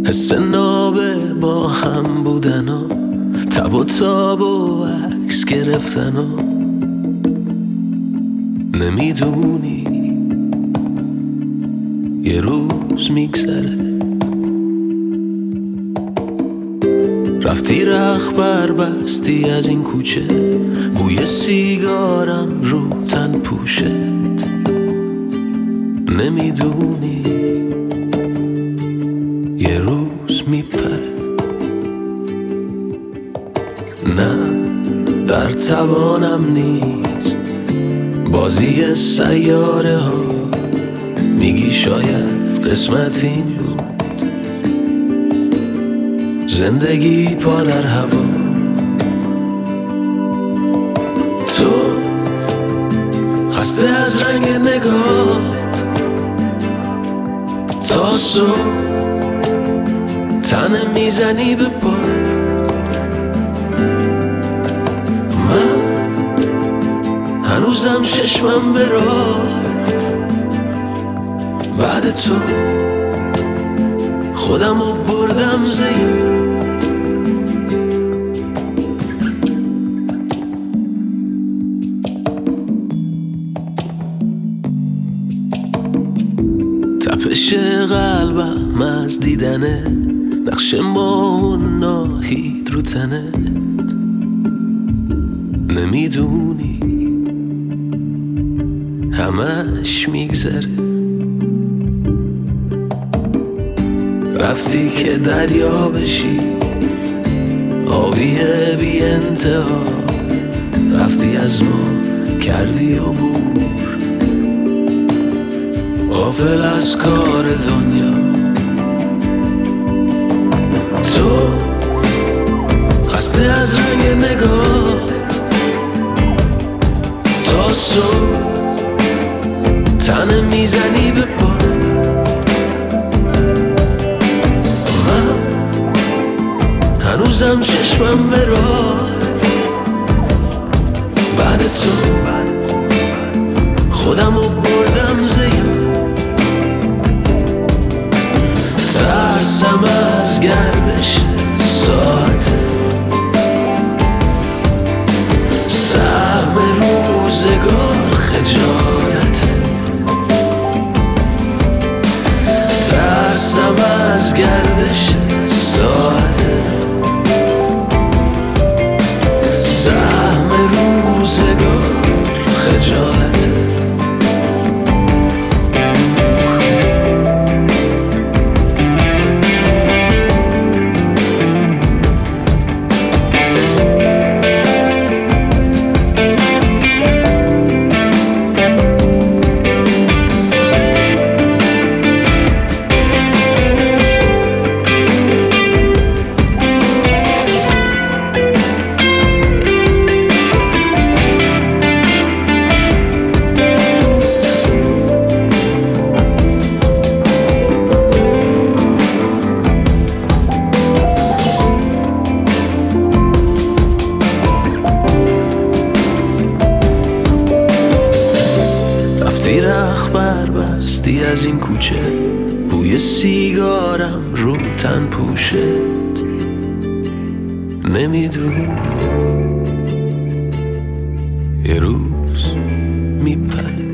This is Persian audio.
حس نابه با هم بودن و تب و تاب و عکس گرفتن و نمیدونی یه روز میگذره. رفتی رخبر بستی از این کوچه، بوی سیگارم رو تن پوشت، نمیدونی یه روز میپره. نه در توانم نیست بازی سیاره ها، میگی شاید قسمت این بود، زندگی پا در هوا. تو خسته از رنگ نگات تا صبح تنه میزنی به پا. من هنوزم چشمم به راهت، بعد تو خودمو بردم زیر. تپش قلبم از دیدنه، نقش ماه و ناهید رو تنت، نمیدونی همش میگذره. رفتی که دریا بشی آبی بی انتها، رفتی از ما کردی عبور، غافل از کار دنیا. تو خسته از رنگ نگات تا صبح تنه میزنی به پا. من هنوزم چشمم به راهت، بعد تو خودمو بردم زیر. ترسم از گردش ساعت، سهم روزگار خجالت. ترسم از گردش ساعت، سهم روزگار خجالت. رفتی رخبر بستی از این کوچه، بوی سیگارم رو تن پوشت، نمیدونی یه روز میپره.